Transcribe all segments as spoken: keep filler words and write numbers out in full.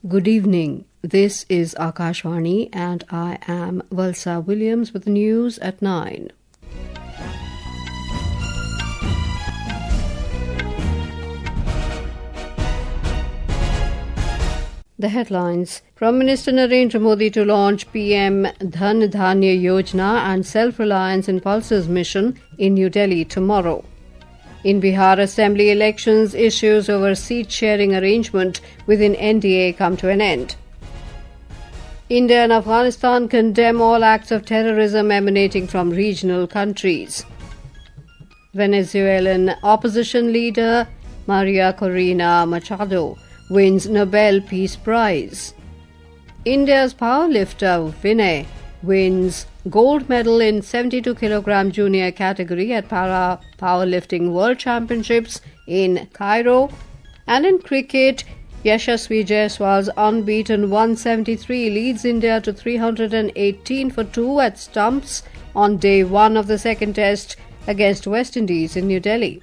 Good evening. This is Akashvani and I am Valsa Williams with the news at nine. The headlines. Prime Minister Narendra Modi to launch P M Dhan Dhanya Yojana and Self-Reliance in Pulses mission in New Delhi tomorrow. In Bihar Assembly elections, issues over seat-sharing arrangement within N D A come to an end. India and Afghanistan condemn all acts of terrorism emanating from regional countries. Venezuelan opposition leader Maria Corina Machado wins Nobel Peace Prize. India's powerlifter Vinay wins gold medal in seventy-two kilogram junior category at Para Powerlifting World Championships in Cairo. And in cricket, Yashasvi Jaiswal's unbeaten one seventy-three leads India to three hundred eighteen for two at stumps on day one of the second test against West Indies in New Delhi.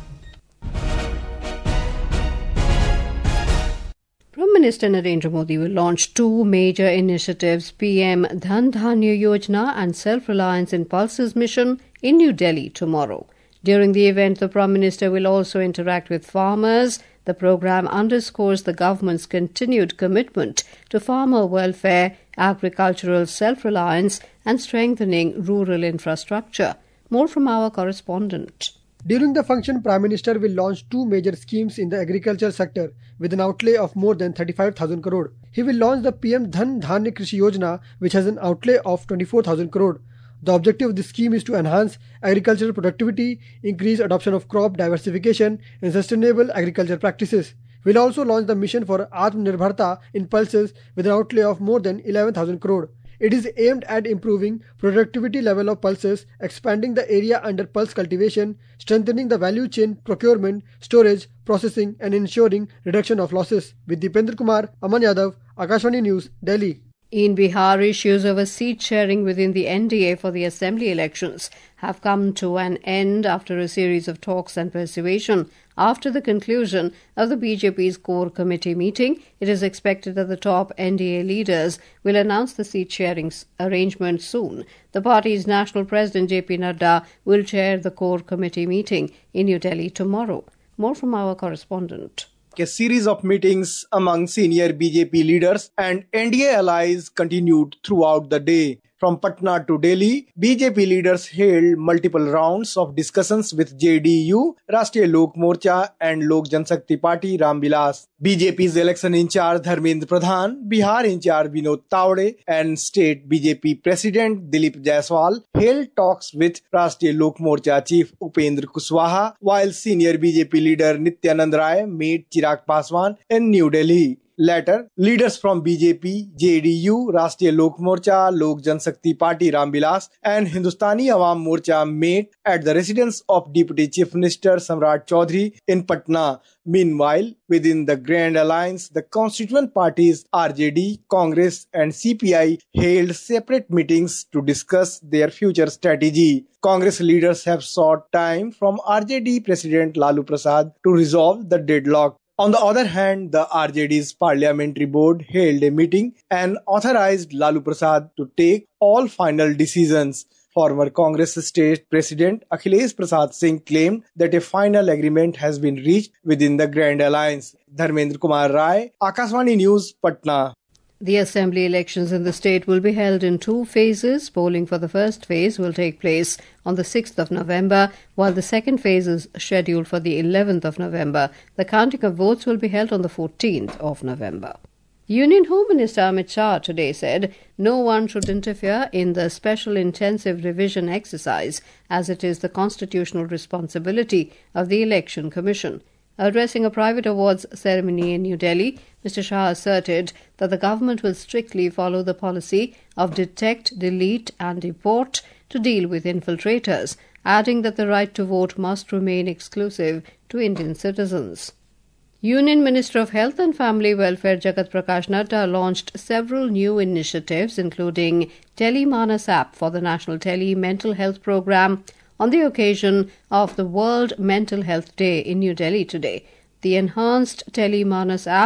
Prime Minister Narendra Modi will launch two major initiatives, P M Dhan Dhanya Yojana and Self-Reliance in Pulses mission in New Delhi tomorrow. During the event, the Prime Minister will also interact with farmers. The programme underscores the government's continued commitment to farmer welfare, agricultural self-reliance and strengthening rural infrastructure. More from our correspondent. During the function, Prime Minister will launch two major schemes in the agriculture sector with an outlay of more than thirty-five thousand crore. He will launch the P M Dhan Dhanya Krishi Yojana, which has an outlay of twenty-four thousand crore. The objective of this scheme is to enhance agricultural productivity, increase adoption of crop diversification and sustainable agriculture practices. He will also launch the mission for Atmanirbharta in pulses with an outlay of more than eleven thousand crore. It is aimed at improving productivity level of pulses, expanding the area under pulse cultivation, strengthening the value chain procurement, storage, processing and ensuring reduction of losses. With Deependra Kumar, Aman Yadav, Akashvani News, Delhi. In Bihar, issues over seat sharing within the N D A for the assembly elections have come to an end after a series of talks and persuasion. After the conclusion of the B J P's core committee meeting, it is expected that the top N D A leaders will announce the seat sharing arrangement soon. The party's national president J P Nadda will chair the core committee meeting in New Delhi tomorrow. More from our correspondent. A series of meetings among senior B J P leaders and N D A allies continued throughout the day. From Patna to Delhi, B J P leaders held multiple rounds of discussions with J D U, Rashtriya Lok Morcha and Lok Janshakti Party Ram Vilas. B J P's election in charge Dharmendra Pradhan, Bihar in charge Vinod Tawde and State B J P President Dilip Jaiswal held talks with Rashtriya Lok Morcha Chief Upendra Kushwaha, while senior B J P leader Nityanand Rai met Chirag Paswan in New Delhi. Later, leaders from B J P, J D U, Rashtriya Lok Morcha, Lok Janshakti Party Ram Vilas and Hindustani Awam Morcha met at the residence of Deputy Chief Minister Samrat Chaudhary in Patna. Meanwhile, within the Grand Alliance, the constituent parties R J D, Congress and C P I held separate meetings to discuss their future strategy. Congress leaders have sought time from R J D President Lalu Prasad to resolve the deadlock. On the other hand, the R J D's parliamentary board held a meeting and authorized Lalu Prasad to take all final decisions. Former Congress State President Akhilesh Prasad Singh claimed that a final agreement has been reached within the Grand Alliance. Dharmendra Kumar Rai, Akashvani News, Patna. The assembly elections in the state will be held in two phases. Polling for the first phase will take place on the sixth of November, while the second phase is scheduled for the eleventh of November. The counting of votes will be held on the fourteenth of November. Union Home Minister Amit Shah today said no one should interfere in the special intensive revision exercise, as it is the constitutional responsibility of the Election Commission. Addressing a private awards ceremony in New Delhi, Mister Shah asserted that the government will strictly follow the policy of detect, delete and deport to deal with infiltrators, adding that the right to vote must remain exclusive to Indian citizens. Union Minister of Health and Family Welfare Jagat Prakash Nadda launched several new initiatives, including Telemanas app for the National Tele Mental Health Programme, on the occasion of the World Mental Health Day in New Delhi today. The enhanced Telemanas app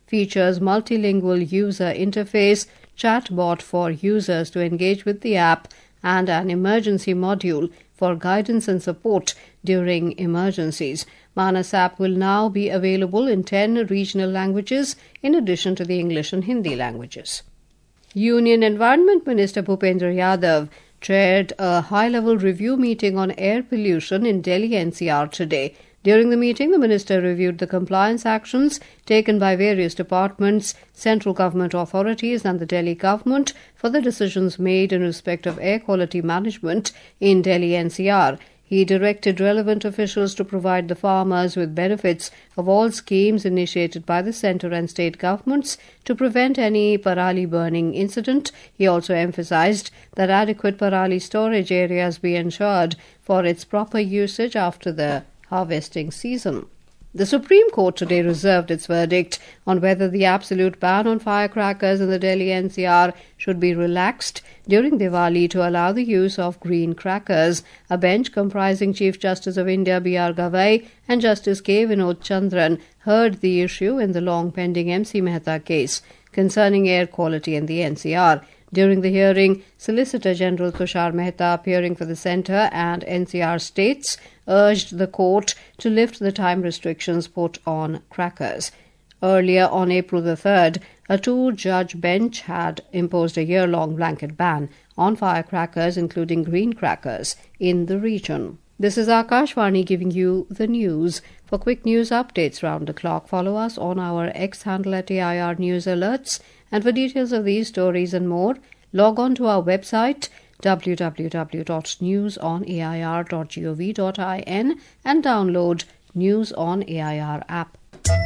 features multilingual user interface, chatbot for users to engage with the app, and an emergency module for guidance and support during emergencies. Manas app will now be available in ten regional languages in addition to the English and Hindi languages. Union Environment Minister Bhupendra Yadav chaired a high-level review meeting on air pollution in Delhi N C R today. During the meeting, the minister reviewed the compliance actions taken by various departments, central government authorities and the Delhi government for the decisions made in respect of air quality management in Delhi N C R. He directed relevant officials to provide the farmers with benefits of all schemes initiated by the centre and state governments to prevent any parali burning incident. He also emphasised that adequate parali storage areas be ensured for its proper usage after the harvesting season. The Supreme Court today reserved its verdict on whether the absolute ban on firecrackers in the Delhi N C R should be relaxed during Diwali to allow the use of green crackers. A bench comprising Chief Justice of India B R Gavai and Justice K. Vinod Chandran heard the issue in the long-pending M C Mehta case concerning air quality in the N C R. During the hearing, Solicitor General Tushar Mehta, appearing for the centre and N C R states, urged the court to lift the time restrictions put on crackers. Earlier on April the third, a two-judge bench had imposed a year-long blanket ban on firecrackers, including green crackers, in the region. This is Akashvani giving you the news. For quick news updates round the clock, follow us on our X handle at A I R News Alerts. And for details of these stories and more, log on to our website w w w dot news on a i r dot gov dot in and download News on A I R app.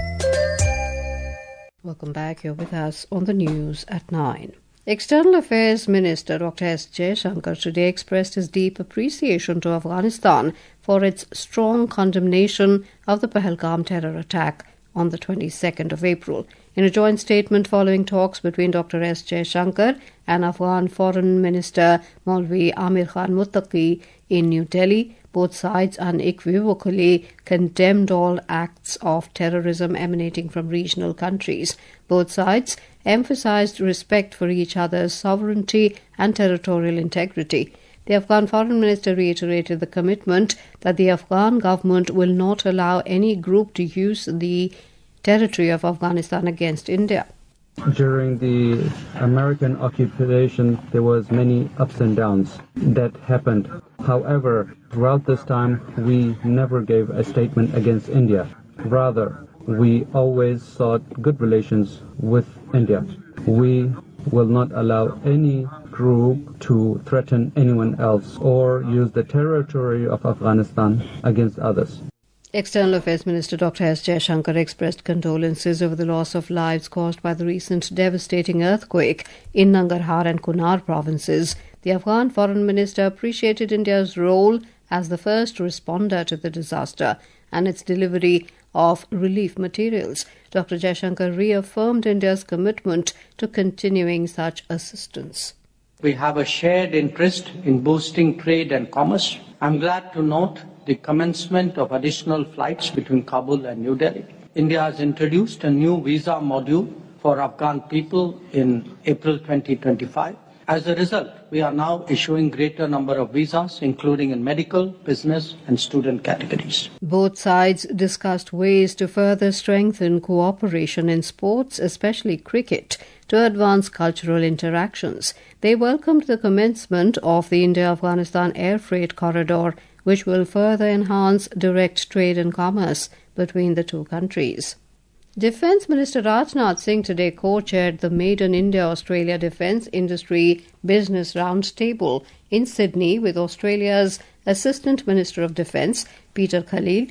Welcome back. You're with us on the news at nine. External Affairs Minister Doctor S. Jaishankar today expressed his deep appreciation to Afghanistan for its strong condemnation of the Pahalgam terror attack on the twenty-second of April. In a joint statement following talks between Doctor S. Jaishankar and Afghan Foreign Minister Maulvi Amir Khan Muttaqi in New Delhi, both sides unequivocally condemned all acts of terrorism emanating from regional countries. Both sides emphasized respect for each other's sovereignty and territorial integrity. The Afghan Foreign Minister reiterated the commitment that the Afghan government will not allow any group to use the territory of Afghanistan against India. During the American occupation, there was many ups and downs that happened. However, throughout this time, we never gave a statement against India. Rather, we always sought good relations with India. We will not allow any group to threaten anyone else or use the territory of Afghanistan against others. External Affairs Minister Doctor S. Jaishankar expressed condolences over the loss of lives caused by the recent devastating earthquake in Nangarhar and Kunar provinces. The Afghan Foreign Minister appreciated India's role as the first responder to the disaster and its delivery of relief materials. Doctor Jaishankar reaffirmed India's commitment to continuing such assistance. We have a shared interest in boosting trade and commerce. I'm glad to note the commencement of additional flights between Kabul and New Delhi. India has introduced a new visa module for Afghan people in April twenty twenty-five. As a result, we are now issuing greater number of visas, including in medical, business and student categories. Both sides discussed ways to further strengthen cooperation in sports, especially cricket, to advance cultural interactions. They welcomed the commencement of the India-Afghanistan air freight corridor, which will further enhance direct trade and commerce between the two countries. Defence Minister Rajnath Singh today co-chaired the maiden India-Australia Defence Industry Business Roundtable in Sydney with Australia's Assistant Minister of Defence, Peter Khalil,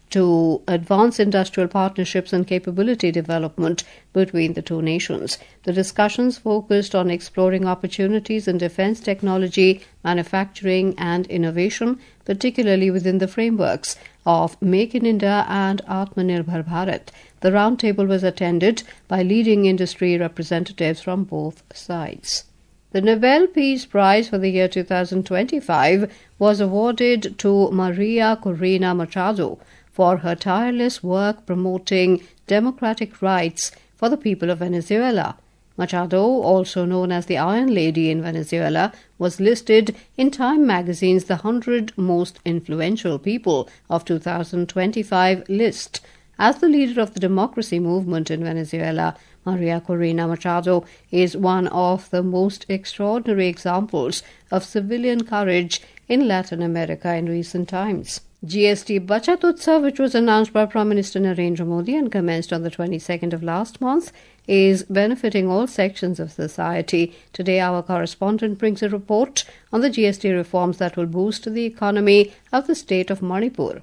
to advance industrial partnerships and capability development between the two nations. The discussions focused on exploring opportunities in defence technology, manufacturing and innovation, particularly within the frameworks of Make in India and Atmanirbhar Bharat. The roundtable was attended by leading industry representatives from both sides. The Nobel Peace Prize for the year two thousand twenty-five was awarded to Maria Corina Machado for her tireless work promoting democratic rights for the people of Venezuela. Machado, also known as the Iron Lady in Venezuela, was listed in Time magazine's The one hundred Most Influential People of two thousand twenty-five list. As the leader of the democracy movement in Venezuela, Maria Corina Machado is one of the most extraordinary examples of civilian courage in Latin America in recent times. G S T Bachat Utsav, which was announced by Prime Minister Narendra Modi and commenced on the twenty-second of last month, is benefiting all sections of society. Today, our correspondent brings a report on the G S T reforms that will boost the economy of the state of Manipur.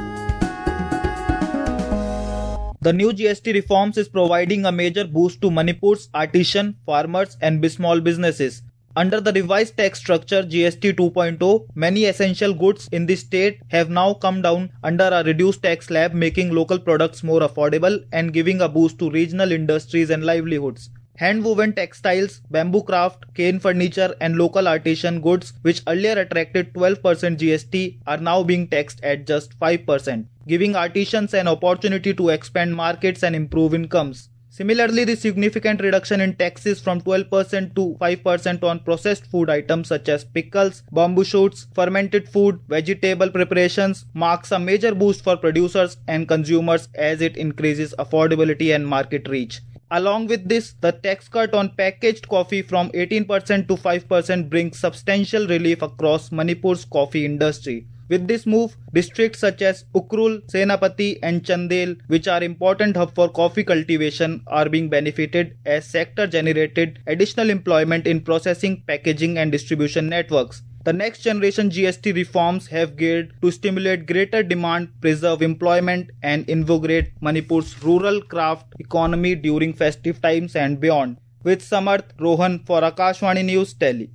The new G S T reforms is providing a major boost to Manipur's artisan, farmers and small businesses. Under the revised tax structure G S T two point oh, many essential goods in the state have now come down under a reduced tax slab, making local products more affordable and giving a boost to regional industries and livelihoods. Hand-woven textiles, bamboo craft, cane furniture and local artisan goods, which earlier attracted twelve percent G S T, are now being taxed at just five percent, giving artisans an opportunity to expand markets and improve incomes. Similarly, the significant reduction in taxes from twelve percent to five percent on processed food items such as pickles, bamboo shoots, fermented food, vegetable preparations marks a major boost for producers and consumers as it increases affordability and market reach. Along with this, the tax cut on packaged coffee from eighteen percent to five percent brings substantial relief across Manipur's coffee industry. With this move, districts such as Ukrul, Senapati and Chandel, which are important hubs for coffee cultivation, are being benefited as sector generated additional employment in processing, packaging and distribution networks. The next generation G S T reforms have geared to stimulate greater demand, preserve employment and invigorate Manipur's rural craft economy during festive times and beyond. With Samarth Rohan for Akashvani News, Delhi.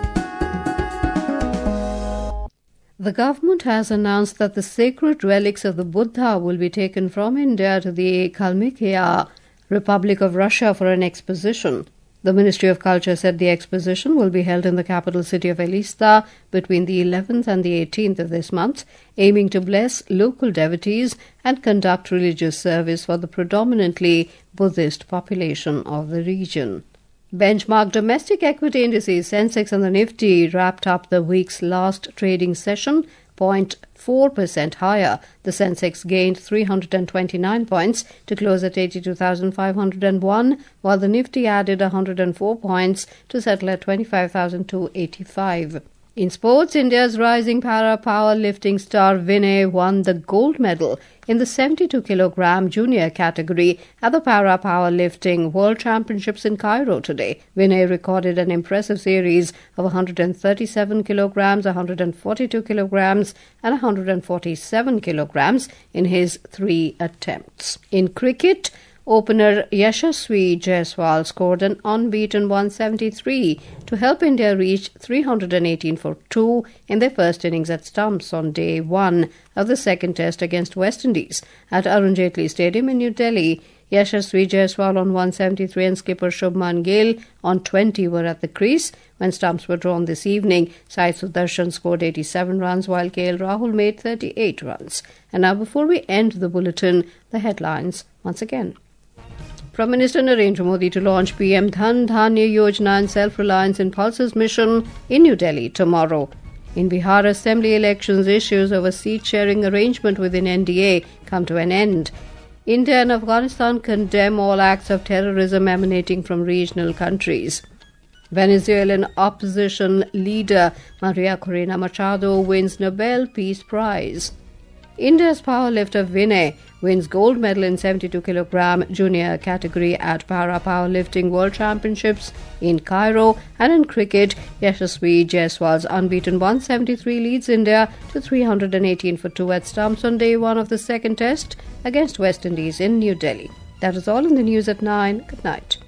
The government has announced that the sacred relics of the Buddha will be taken from India to the Kalmykia, Republic of Russia, for an exposition. The Ministry of Culture said the exposition will be held in the capital city of Elista between the eleventh and the eighteenth of this month, aiming to bless local devotees and conduct religious service for the predominantly Buddhist population of the region. Benchmark domestic equity indices Sensex and the Nifty wrapped up the week's last trading session zero point four percent higher. The Sensex gained three hundred twenty-nine points to close at eighty-two thousand five hundred one, while the Nifty added one hundred four points to settle at twenty-five thousand two hundred eighty-five. In sports, India's rising para powerlifting star Vinay won the gold medal in the seventy-two kilogram junior category at the Para Powerlifting World Championships in Cairo today. Vinay recorded an impressive series of one hundred thirty-seven kilograms, one hundred forty-two kilograms and one hundred forty-seven kilograms in his three attempts. In cricket, opener Yashasvi Jaiswal scored an unbeaten one seventy-three to help India reach three hundred eighteen for two in their first innings at stumps on day one of the second test against West Indies at Arun Jaitley Stadium in New Delhi. Yashasvi Jaiswal on one seventy-three and skipper Shubman Gill on twenty were at the crease when stumps were drawn this evening. Sai Sudarshan scored eighty-seven runs while K L Rahul made thirty-eight runs. And now, before we end the bulletin, the headlines once again. Prime Minister Narendra Modi to launch P M Dhan Dhanya Yojana and Self-Reliance in Pulses mission in New Delhi tomorrow. In Bihar, assembly elections, issues over seat-sharing arrangement within N D A come to an end. India and Afghanistan condemn all acts of terrorism emanating from regional countries. Venezuelan opposition leader Maria Corina Machado wins Nobel Peace Prize. India's powerlifter Vinay wins gold medal in seventy-two kilogram junior category at Para Powerlifting World Championships in Cairo. And in cricket, Yashasvi Jaiswal's unbeaten one seventy-three leads India to three hundred eighteen for two at stumps on day one of the second test against West Indies in New Delhi. That is all in the news at nine. Good night.